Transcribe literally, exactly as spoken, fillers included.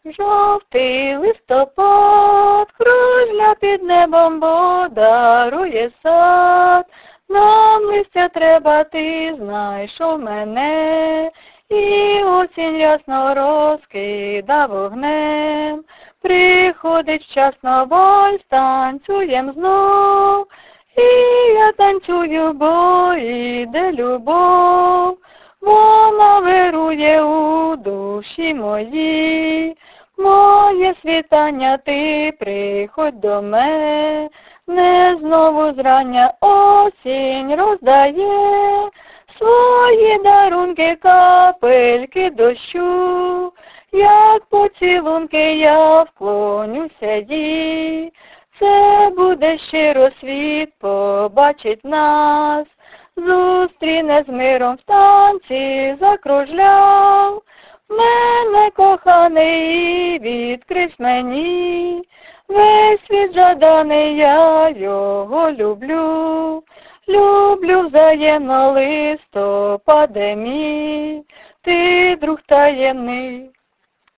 Жовтий листопад, кружля під небом подарує сад. Нам листя треба, ти знайшов мене, і осінь рясно розкида вогнем. Приходить вчасно бой, станцюєм знов, і я танцюю, бо іде любов. Вона вирує у душі моїй, моє світання, ти приходь до мене, не знову зрання осінь роздає свої дарунки, капельки дощу, як поцілунки я вклонюся їй. Це буде щиро світ, побачить нас, зустріне з миром в танці закружляв. Мене коханий, відкрись мені, весь світ жаданий, я його люблю. Люблю взаємно листопаде мій, ти друг таємний.